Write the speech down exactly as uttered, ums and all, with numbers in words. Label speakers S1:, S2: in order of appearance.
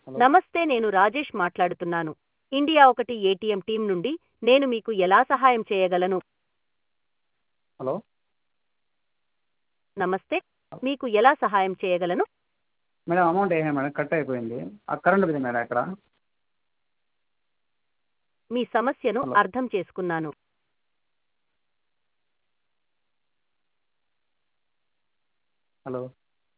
S1: Hello.
S2: నమస్తే, నేను రాజేష్ మాట్లాడుతున్నాను. ఇండియా ఒకటి ఏటీఎం టీం నుండి. నేను మీకు ఎలా సహాయం చేయగలను?
S1: హలో.
S2: నమస్తే, మీకు ఎలా సహాయం చేయగలను?
S1: మేడం అమౌంట్ వేసాను మేడం, కట్ అయిపోయింది. ఆ కరెంట్ బిల్ మేడం ఇక్కడ.
S2: మీ సమస్యను
S1: హలో.
S2: అర్థం చేసుకున్నాను.
S1: హలో.